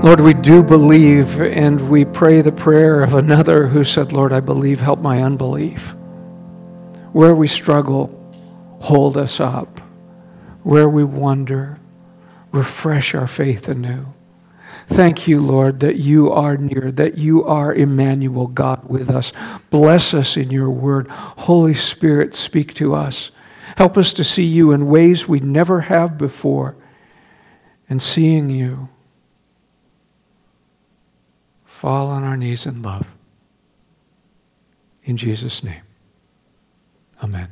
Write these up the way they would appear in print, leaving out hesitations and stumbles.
Lord, we do believe, and we pray the prayer of another who said, Lord, I believe, help my unbelief. Where we struggle, hold us up. Where we wonder, refresh our faith anew. Thank you, Lord, that you are near, that you are Emmanuel, God with us. Bless us in your word. Holy Spirit, speak to us. Help us to see you in ways we never have before. And seeing you, fall on our knees in love. In Jesus' name, amen.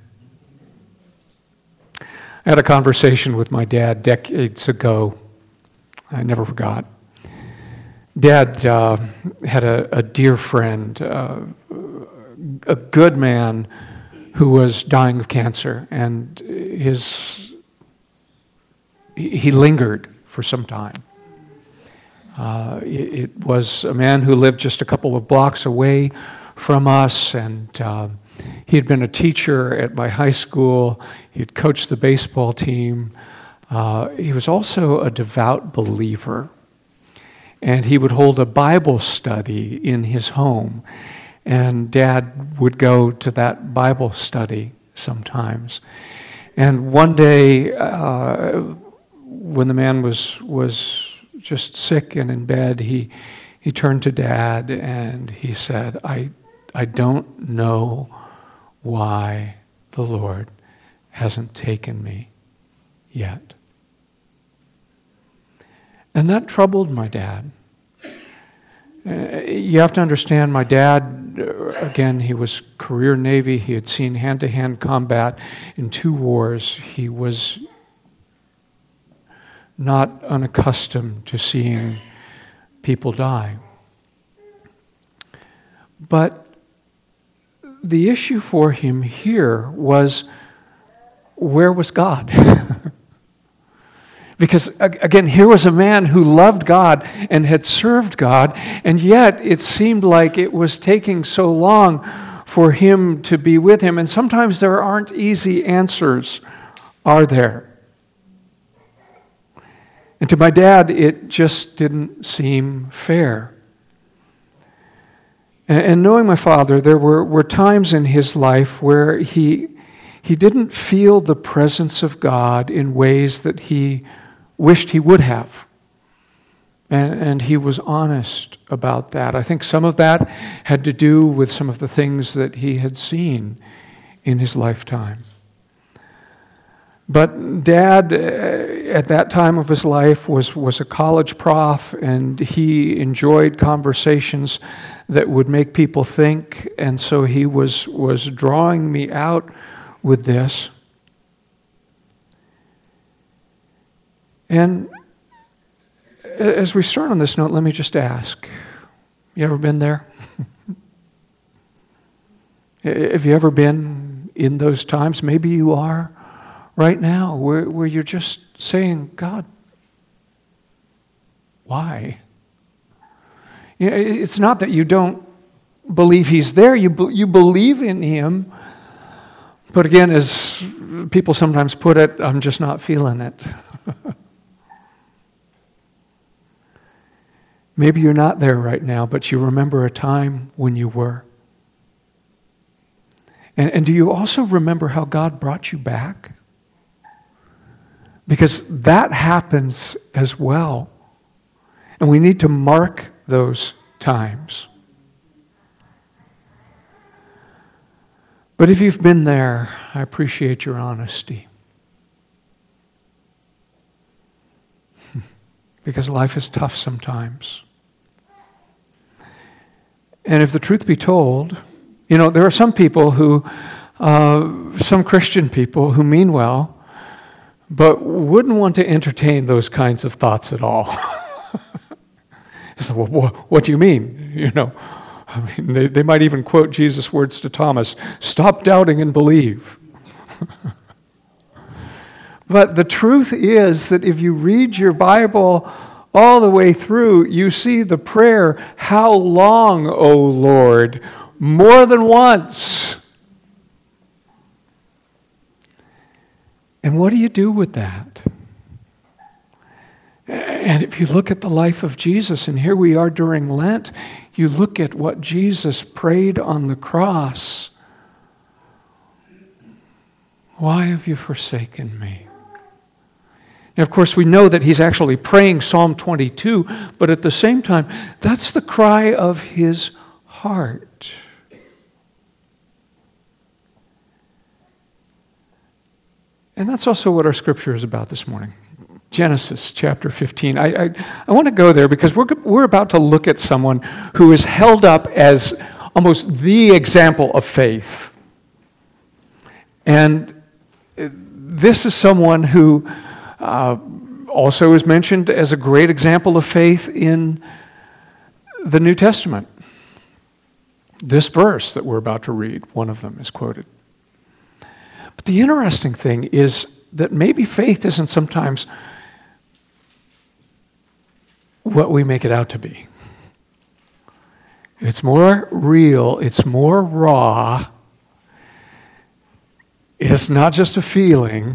I had a conversation with my dad decades ago. I never forgot. Dad had a dear friend, a good man who was dying of cancer, and he lingered for some time. It was a man who lived just a couple of blocks away from us, and he had been a teacher at my high school. He had coached the baseball team. He was also a devout believer. And he would hold a Bible study in his home. And Dad would go to that Bible study sometimes. And one day, when the man was just sick and in bed, he turned to Dad and he said, I don't know why the Lord hasn't taken me yet. And that troubled my dad. You have to understand, my dad, again, he was career Navy. He had seen hand-to-hand combat in 2 wars. He was not unaccustomed to seeing people die. But the issue for him here was, where was God? Because, again, here was a man who loved God and had served God, and yet it seemed like it was taking so long for him to be with him. And sometimes there aren't easy answers, are there? And to my dad, it just didn't seem fair. And knowing my father, there were times in his life where he didn't feel the presence of God in ways that he wished he would have. And he was honest about that. I think some of that had to do with some of the things that he had seen in his lifetime. But Dad, at that time of his life, was a college prof, and he enjoyed conversations that would make people think, and so he was drawing me out with this. And as we start on this note, let me just ask, you ever been there? Have you ever been in those times? Maybe you are right now, where you're just saying, God, why? It's not that you don't believe He's there. You believe in Him. But again, as people sometimes put it, I'm just not feeling it. Maybe you're not there right now, but you remember a time when you were. And do you also remember how God brought you back? Because that happens as well. And we need to mark those times. But if you've been there, I appreciate your honesty. Because life is tough sometimes. And if the truth be told, there are some people who, some Christian people who mean well, but wouldn't want to entertain those kinds of thoughts at all. So, well, what do you mean? They might even quote Jesus' words to Thomas, "Stop doubting and believe." But the truth is that if you read your Bible all the way through, you see the prayer, "How long, O Lord?" more than once. And what do you do with that? And if you look at the life of Jesus, and here we are during Lent, you look at what Jesus prayed on the cross. Why have you forsaken me? And of course, we know that he's actually praying Psalm 22, but at the same time, that's the cry of his heart. And that's also what our scripture is about this morning. Genesis chapter 15. I want to go there because we're about to look at someone who is held up as almost the example of faith. And this is someone who also is mentioned as a great example of faith in the New Testament. This verse that we're about to read, one of them is quoted. But the interesting thing is that maybe faith isn't sometimes what we make it out to be. It's more real, it's more raw. It's not just a feeling.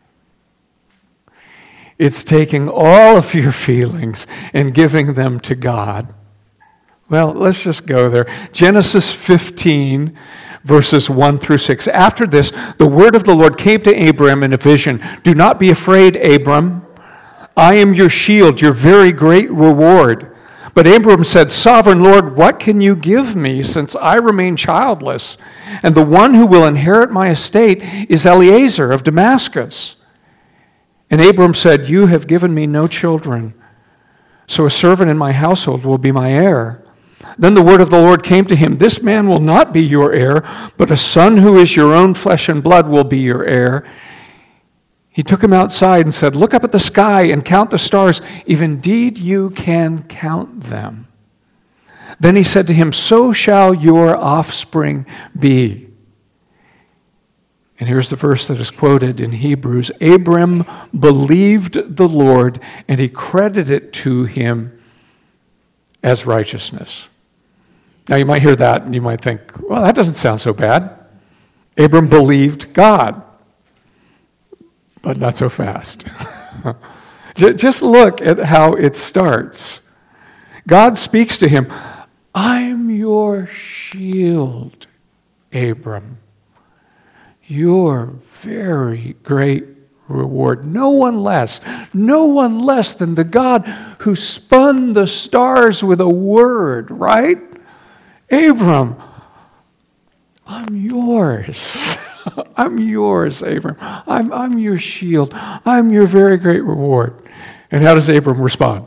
It's taking all of your feelings and giving them to God. Well, let's just go there. Genesis 15, verses 1 through 6. After this, the word of the Lord came to Abram in a vision. Do not be afraid, Abram. I am your shield, your very great reward. But Abram said, Sovereign Lord, what can you give me since I remain childless? And the one who will inherit my estate is Eliezer of Damascus. And Abram said, You have given me no children, so a servant in my household will be my heir. Then the word of the Lord came to him, This man will not be your heir, but a son who is your own flesh and blood will be your heir. He took him outside and said, Look up at the sky and count the stars, if indeed you can count them. Then he said to him, So shall your offspring be. And here's the verse that is quoted in Hebrews. Abram believed the Lord, and he credited it to him as righteousness. Now you might hear that, and you might think, well, that doesn't sound so bad. Abram believed God. But not so fast. Just look at how it starts. God speaks to him, I'm your shield, Abram. Your very great reward. No one less than the God who spun the stars with a word, right? Abram, I'm yours. I'm yours, Abram. I'm your shield. I'm your very great reward. And how does Abram respond?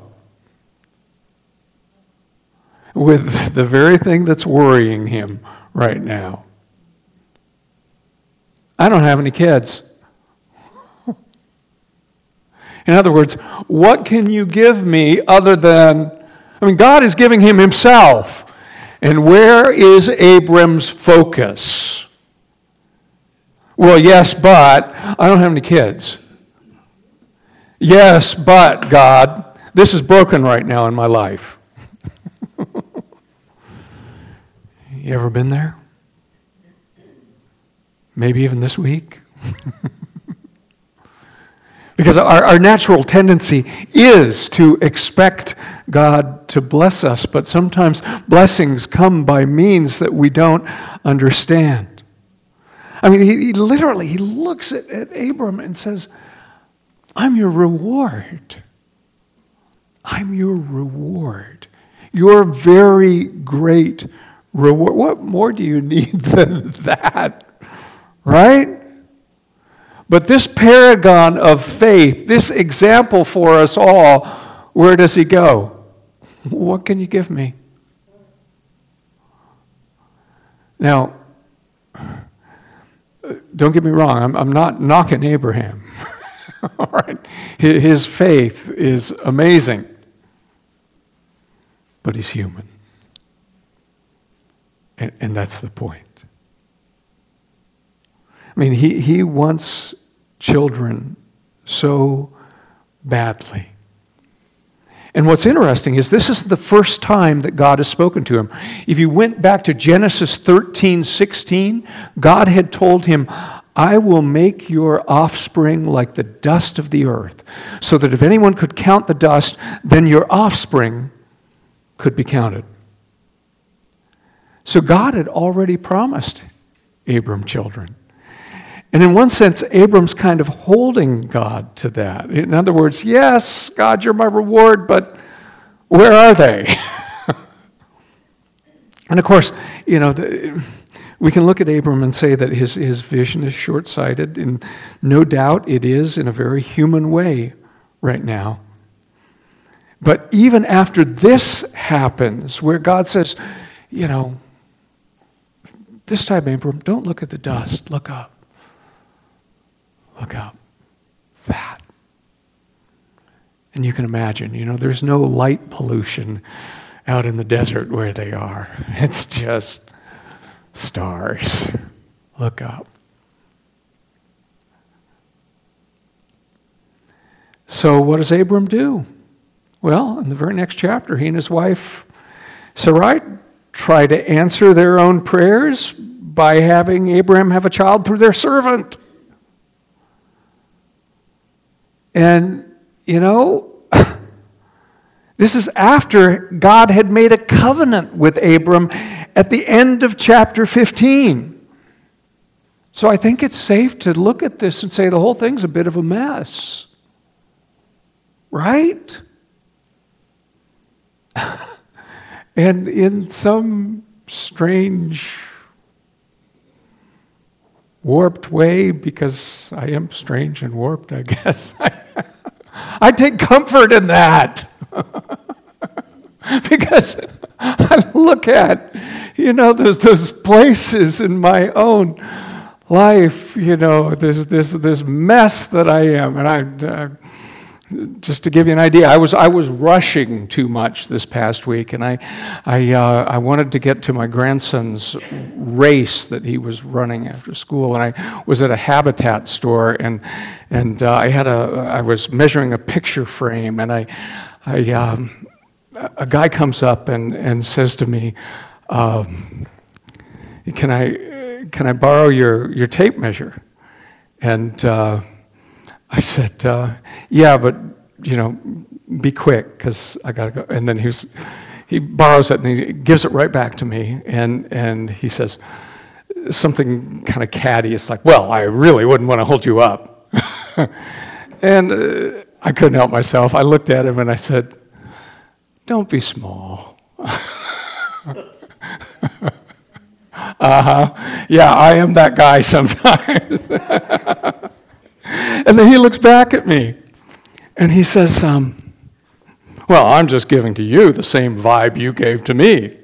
With the very thing that's worrying him right now. I don't have any kids. In other words, what can you give me other than... God is giving him himself. And where is Abram's focus? Well, yes, but I don't have any kids. Yes, but God, this is broken right now in my life. You ever been there? Maybe even this week? Because our natural tendency is to expect God to bless us, but sometimes blessings come by means that we don't understand. He literally looks at Abram and says, I'm your reward. I'm your reward. Your very great reward. What more do you need than that? Right? But this paragon of faith, this example for us all, where does he go? What can you give me? Now, don't get me wrong, I'm not knocking Abraham. All right? His faith is amazing. But he's human. And that's the point. He wants children so badly. And what's interesting is this is the first time that God has spoken to him. If you went back to Genesis 13:16, God had told him, I will make your offspring like the dust of the earth, so that if anyone could count the dust, then your offspring could be counted. So God had already promised Abram children. And in one sense, Abram's kind of holding God to that. In other words, yes, God, you're my reward, but where are they? And of course, we can look at Abram and say that his vision is short-sighted, and no doubt it is in a very human way right now. But even after this happens, where God says, this time, Abram, don't look at the dust, look up. Look up. That. And you can imagine, there's no light pollution out in the desert where they are. It's just stars. Look up. So what does Abram do? Well, in the very next chapter, he and his wife Sarai try to answer their own prayers by having Abraham have a child through their servant. And, this is after God had made a covenant with Abram at the end of chapter 15. So I think it's safe to look at this and say the whole thing's a bit of a mess. Right? And in some strange, warped way, because I am strange and warped, I guess, I take comfort in that. Because I look at, those places in my own life, this mess that I am. And just to give you an idea, I was rushing too much this past week, and I wanted to get to my grandson's race that he was running after school, and I was at a Habitat store, and I was measuring a picture frame, and a guy comes up and says to me, "Can I borrow your tape measure?" And I said, "Yeah, but be quick because I gotta go." And then he borrows it and he gives it right back to me, and he says something kind of catty. It's like, "Well, I really wouldn't want to hold you up." And I couldn't help myself. I looked at him and I said, "Don't be small." Yeah, I am that guy sometimes. And then he looks back at me and he says, "Well, I'm just giving to you the same vibe you gave to me."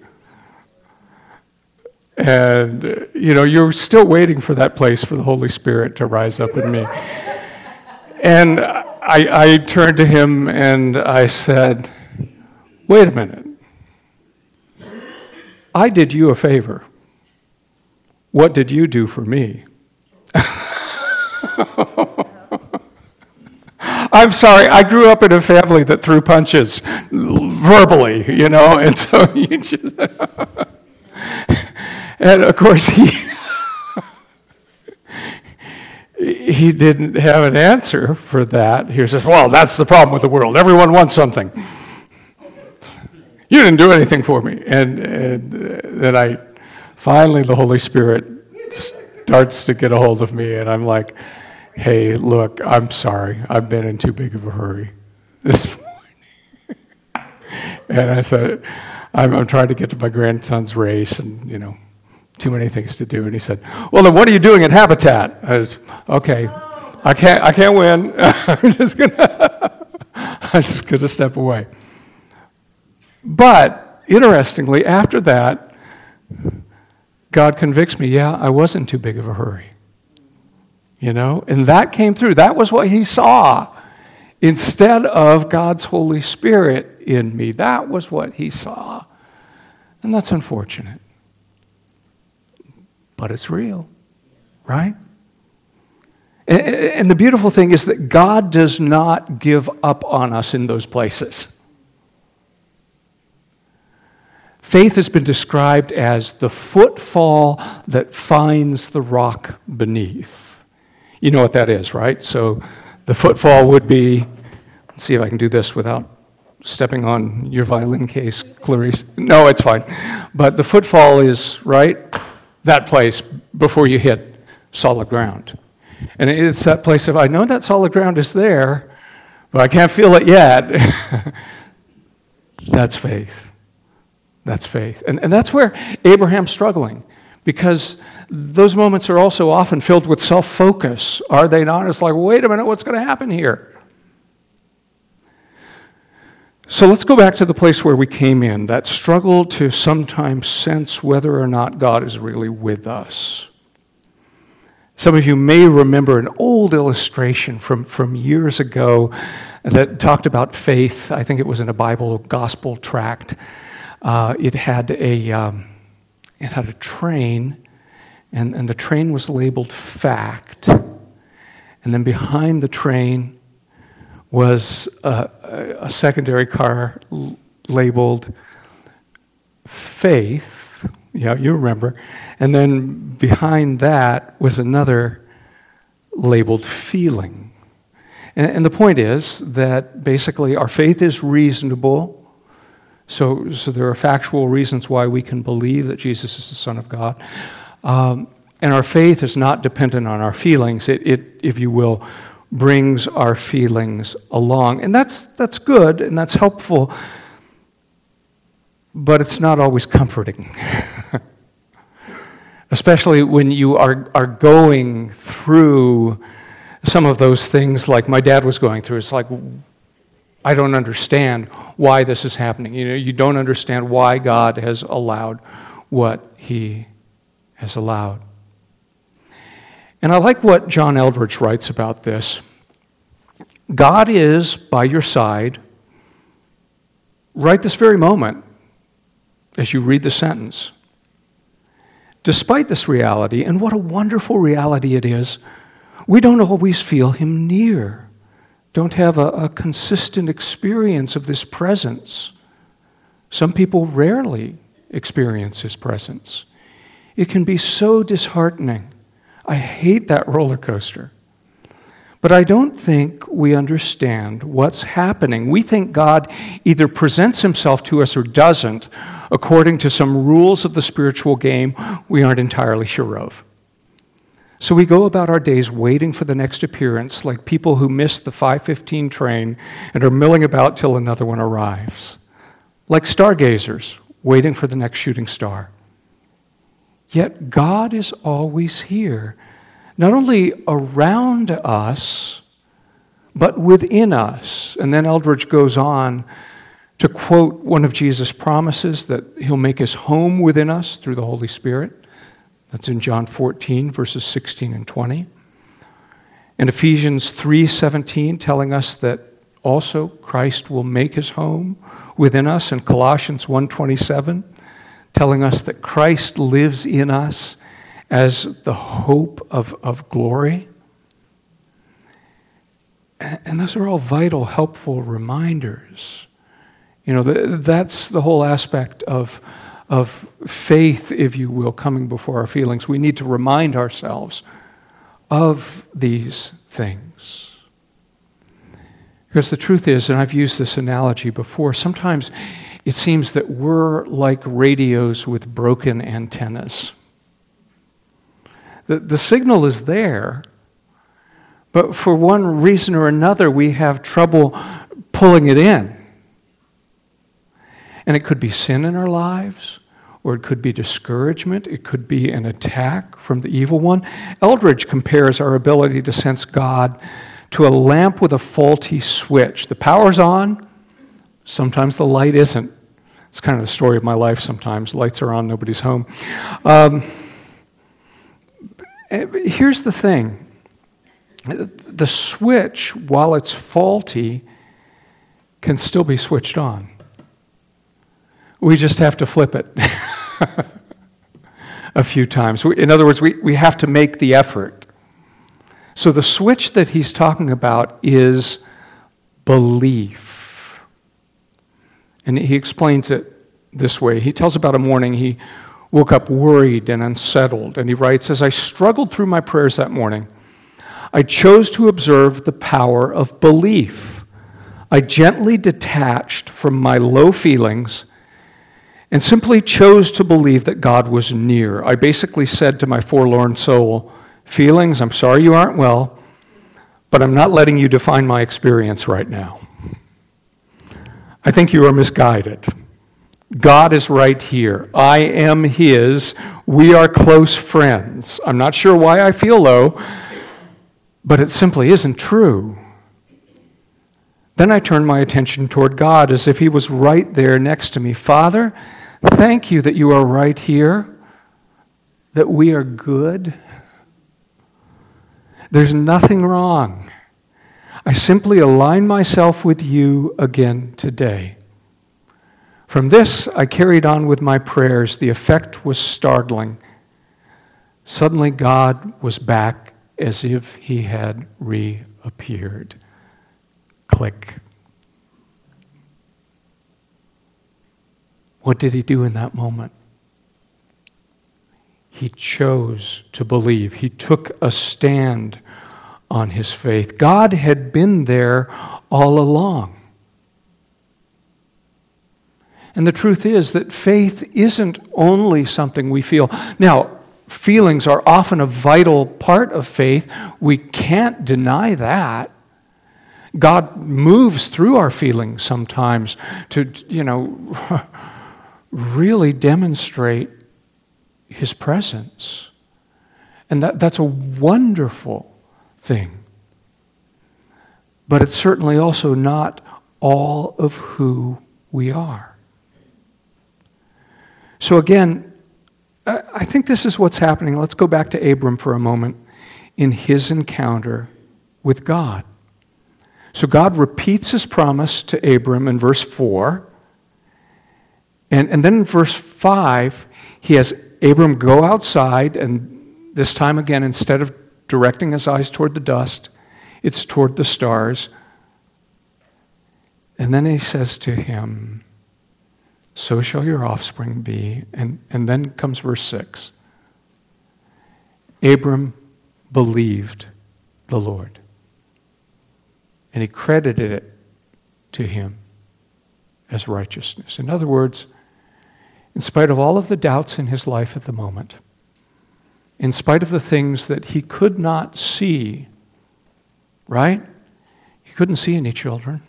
And, you're still waiting for that place for the Holy Spirit to rise up in me. And I turned to him and I said, "Wait a minute. I did you a favor. What did you do for me?" I'm sorry, I grew up in a family that threw punches verbally, and so you just... And of course, he didn't have an answer for that. He says, "Well, that's the problem with the world. Everyone wants something. You didn't do anything for me." And then finally the Holy Spirit starts to get a hold of me, and I'm like, "Hey, look, I'm sorry. I've been in too big of a hurry this morning." And I said, I'm trying to get to my grandson's race, and, too many things to do. And he said, "Well, then what are you doing at Habitat?" I was, "Okay, I can't win. I'm just gonna step away." But interestingly, after that, God convicts me, yeah, I was in too big of a hurry. And that came through. That was what he saw. Instead of God's Holy Spirit in me, that was what he saw. And that's unfortunate. But it's real, right? And the beautiful thing is that God does not give up on us in those places. Faith has been described as the footfall that finds the rock beneath. You know what that is, right? So the footfall would be, let's see if I can do this without stepping on your violin case, Clarice. No, it's fine. But the footfall is, right, that place before you hit solid ground. And it's that place of, I know that solid ground is there, but I can't feel it yet. That's faith. That's faith. And that's where Abraham's struggling, because those moments are also often filled with self-focus, are they not? It's like, wait a minute, what's going to happen here? So let's go back to the place where we came in, that struggle to sometimes sense whether or not God is really with us. Some of you may remember an old illustration from years ago that talked about faith. I think it was in a Bible gospel tract. It had a train, and the train was labeled fact. And then behind the train was a secondary car labeled faith. Yeah, you remember. And then behind that was another labeled feeling. And the point is that basically our faith is reasonable. So there are factual reasons why we can believe that Jesus is the Son of God. And our faith is not dependent on our feelings. It, if you will, brings our feelings along. And that's good and that's helpful, but it's not always comforting. Especially when you are going through some of those things like my dad was going through. It's like, I don't understand why this is happening. You don't understand why God has allowed what he has allowed. And I like what John Eldredge writes about this. God is by your side right this very moment as you read the sentence. Despite this reality, and what a wonderful reality it is, we don't always feel him near, don't have a consistent experience of this presence. Some people rarely experience his presence. It can be so disheartening. I hate that roller coaster. But I don't think we understand what's happening. We think God either presents himself to us or doesn't, according to some rules of the spiritual game we aren't entirely sure of. So we go about our days waiting for the next appearance, like people who missed the 5:15 train and are milling about till another one arrives. Like stargazers waiting for the next shooting star. Yet God is always here, not only around us, but within us. And then Eldredge goes on to quote one of Jesus' promises that he'll make his home within us through the Holy Spirit. That's in John 14, verses 16 and 20. And Ephesians 3:17 telling us that also Christ will make his home within us. And Colossians 1:27 telling us that Christ lives in us as the hope of glory. And those are all vital, helpful reminders. That's the whole aspect of faith, if you will, coming before our feelings. We need to remind ourselves of these things. Because the truth is, and I've used this analogy before, sometimes it seems that we're like radios with broken antennas. The signal is there, but for one reason or another, we have trouble pulling it in. And it could be sin in our lives, or it could be discouragement, it could be an attack from the evil one. Eldredge compares our ability to sense God to a lamp with a faulty switch. The power's on, sometimes the light isn't. It's kind of the story of my life sometimes. Lights are on, nobody's home. Here's the thing. The switch, while it's faulty, can still be switched on. We just have to flip it a few times. In other words, we have to make the effort. So the switch that he's talking about is belief. And he explains it this way. He tells about a morning he woke up worried and unsettled. And he writes, as I struggled through my prayers that morning, I chose to observe the power of belief. I gently detached from my low feelings and simply chose to believe that God was near. I basically said to my forlorn soul, feelings, I'm sorry you aren't well, but I'm not letting you define my experience right now. I think you are misguided. God is right here. I am His. We are close friends. I'm not sure why I feel low, but it simply isn't true. Then I turned my attention toward God as if He was right there next to me. Father, thank you that you are right here, that we are good. There's nothing wrong. I simply align myself with you again today. From this, I carried on with my prayers. The effect was startling. Suddenly, God was back as if He had reappeared. Click. What did He do in that moment? He chose to believe. He took a stand on his faith. God had been there all along. And the truth is that faith isn't only something we feel. Now, feelings are often a vital part of faith. We can't deny that. God moves through our feelings sometimes to, really demonstrate His presence. And that's a wonderful thing. But it's certainly also not all of who we are. So again, I think this is what's happening. Let's go back to Abram for a moment in his encounter with God. So God repeats His promise to Abram in verse 4. And then in verse 5, He has Abram go outside, and this time again, instead of directing his eyes toward the dust, it's toward the stars. And then He says to him, so shall your offspring be. And then comes verse 6. Abram believed the Lord, and He credited it to him as righteousness. In other words, in spite of all of the doubts in his life at the moment, in spite of the things that he could not see, right? He couldn't see any children.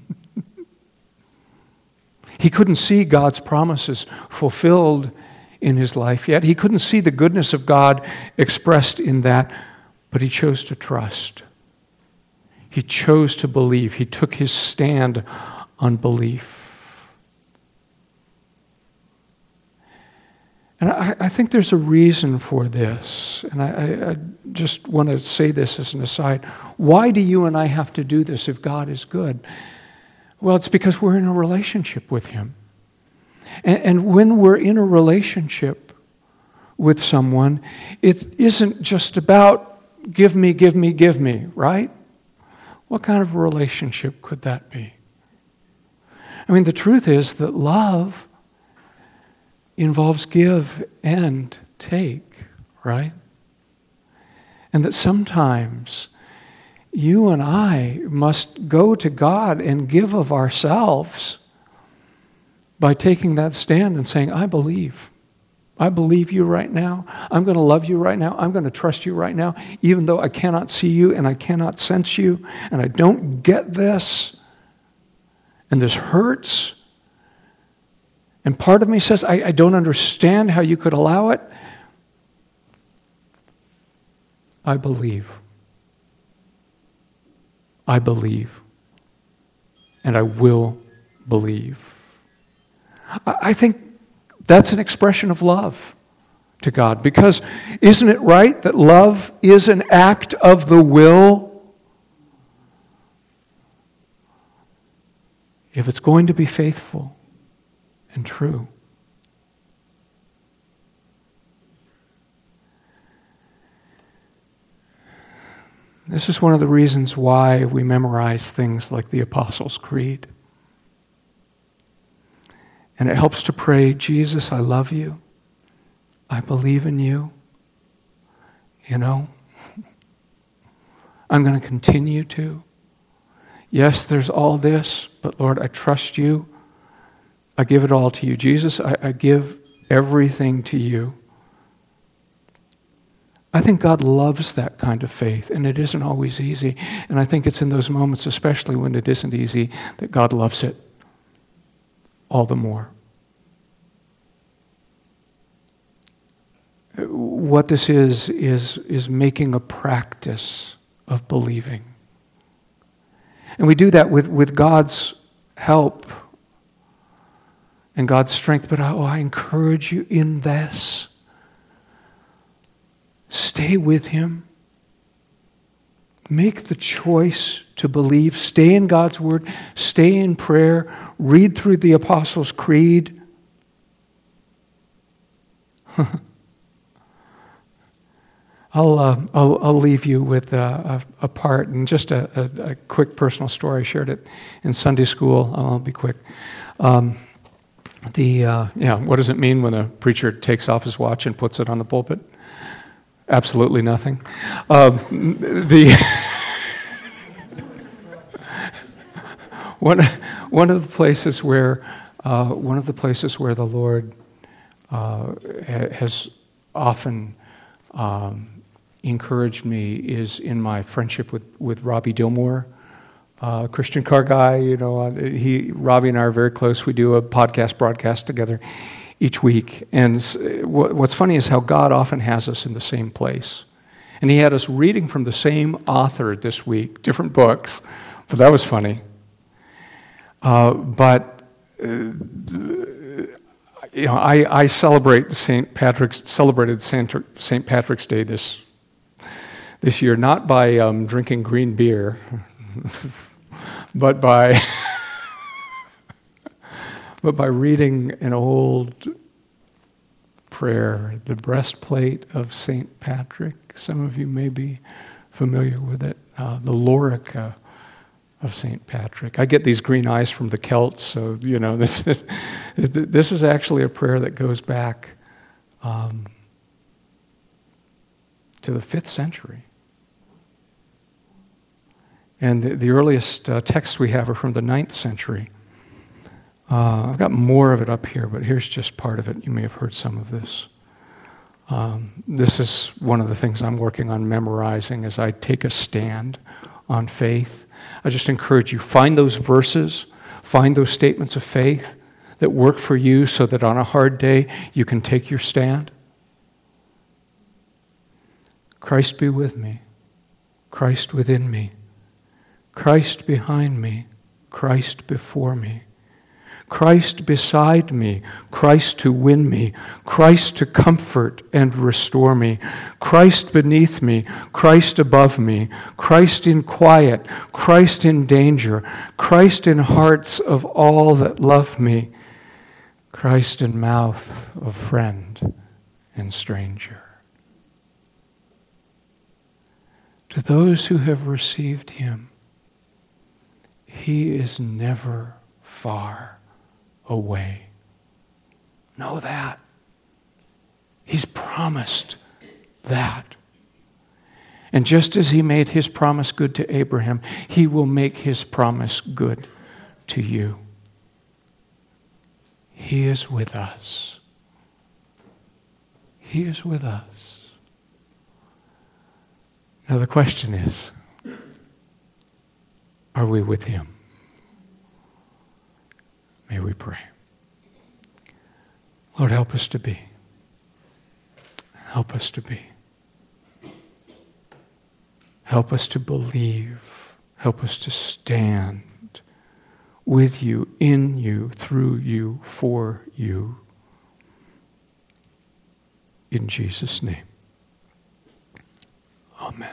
He couldn't see God's promises fulfilled in his life yet. He couldn't see the goodness of God expressed in that, but he chose to trust. He chose to believe. He took his stand on belief. And I think there's a reason for this. And I just want to say this as an aside. Why do you and I have to do this if God is good? Well, it's because we're in a relationship with Him. And when we're in a relationship with someone, it isn't just about give me, give me, give me, right? What kind of a relationship could that be? I mean, the truth is that love involves give and take, right? And that sometimes you and I must go to God and give of ourselves by taking that stand and saying, I believe. I believe you right now. I'm going to love you right now. I'm going to trust you right now, even though I cannot see you and I cannot sense you and I don't get this. And this hurts. And part of me says, I don't understand how you could allow it. I believe. I believe. And I will believe. I think that's an expression of love to God. Because isn't it right that love is an act of the will? If it's going to be faithful and true. This is one of the reasons why we memorize things like the Apostles' Creed. And it helps to pray, Jesus, I love you. I believe in you. You know? I'm going to continue to. Yes, there's all this, but Lord, I trust you. I give it all to you. Jesus, I give everything to you. I think God loves that kind of faith, and it isn't always easy. And I think it's in those moments, especially when it isn't easy, that God loves it all the more. What this is making a practice of believing. And we do that with God's help and God's strength. But I encourage you in this. Stay with Him. Make the choice to believe. Stay in God's Word. Stay in prayer. Read through the Apostles' Creed. I'll leave you with a part and just a quick personal story. I shared it in Sunday school. I'll be quick. What does it mean when a preacher takes off his watch and puts it on the pulpit? Absolutely nothing. One of the places where the Lord has often encouraged me is in my friendship with Robbie Dilmore, Christian car guy. Robbie and I are very close. We do a podcast broadcast together each week. And what's funny is how God often has us in the same place. And He had us reading from the same author this week, different books, but that was funny. I celebrated St. Patrick's Day this year, not by drinking green beer, but by reading an old prayer, the breastplate of St. Patrick. Some of you may be familiar with it, the Lorica of St. Patrick. I get these green eyes from the Celts, so this is actually a prayer that goes back to the 5th century. And the earliest texts we have are from the 9th century. I've got more of it up here, but here's just part of it. You may have heard some of this. This is one of the things I'm working on memorizing as I take a stand on faith. I just encourage you, find those verses, find those statements of faith that work for you so that on a hard day you can take your stand. Christ be with me, Christ within me, Christ behind me, Christ before me, Christ beside me, Christ to win me, Christ to comfort and restore me, Christ beneath me, Christ above me, Christ in quiet, Christ in danger, Christ in hearts of all that love me, Christ in mouth of friend and stranger. To those who have received Him, He is never far away. Know that. He's promised that. And just as He made His promise good to Abraham, He will make His promise good to you. He is with us. He is with us. Now the question is, are we with Him? May we pray. Lord, help us to be. Help us to be. Help us to believe. Help us to stand with you, in you, through you, for you. In Jesus' name. Amen.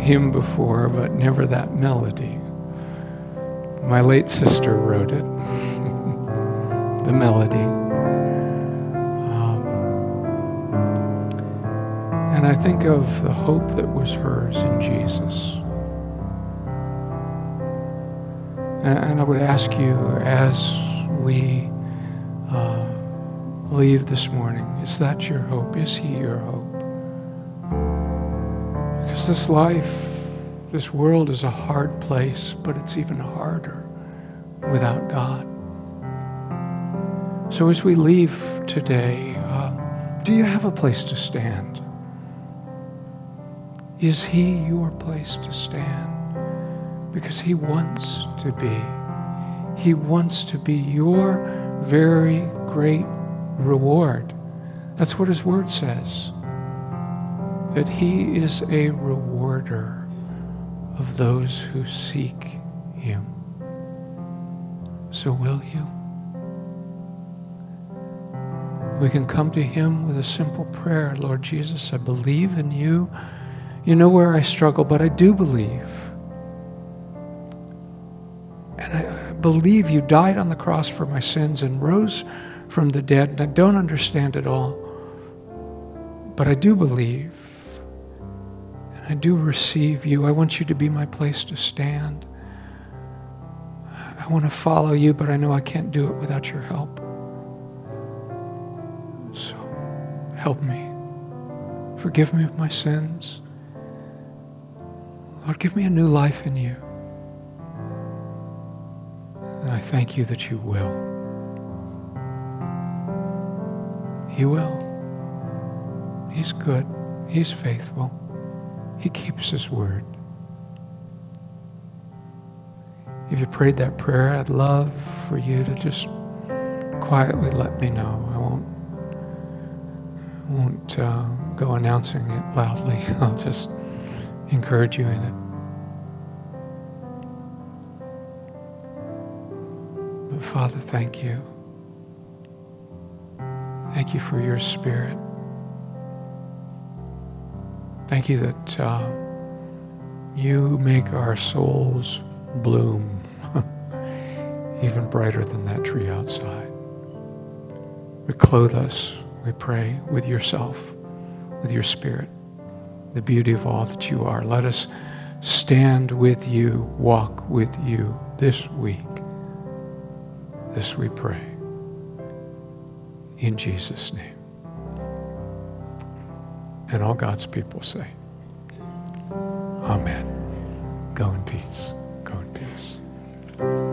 hymn before, but never that melody. My late sister wrote it, the melody. And I think of the hope that was hers in Jesus. And I would ask you, as we leave this morning, is that your hope? Is he your hope? Because this life, this world is a hard place, but it's even harder without God. So as we leave today, do you have a place to stand? Is he your place to stand? Because he wants to be. He wants to be your very great reward. That's what his word says. That he is a rewarder of those who seek him. So will you? We can come to him with a simple prayer. Lord Jesus, I believe in you. You know where I struggle, but I do believe. And I believe you died on the cross for my sins and rose from the dead. And I don't understand it all, but I do believe. And I do receive you. I want you to be my place to stand. I want to follow you, but I know I can't do it without your help. So help me. Forgive me of my sins. Lord, give me a new life in you. And I thank you that you will. He will. He's good. He's faithful. He keeps his word. If you prayed that prayer, I'd love for you to just quietly let me know. I won't go announcing it loudly. I'll just encourage you in it. But Father, thank you. Thank you for your Spirit. Thank you that you make our souls bloom even brighter than that tree outside. But clothe us, we pray, with yourself, with your Spirit, the beauty of all that you are. Let us stand with you, walk with you this week. This we pray. In Jesus' name. And all God's people say, Amen. Go in peace. Go in peace.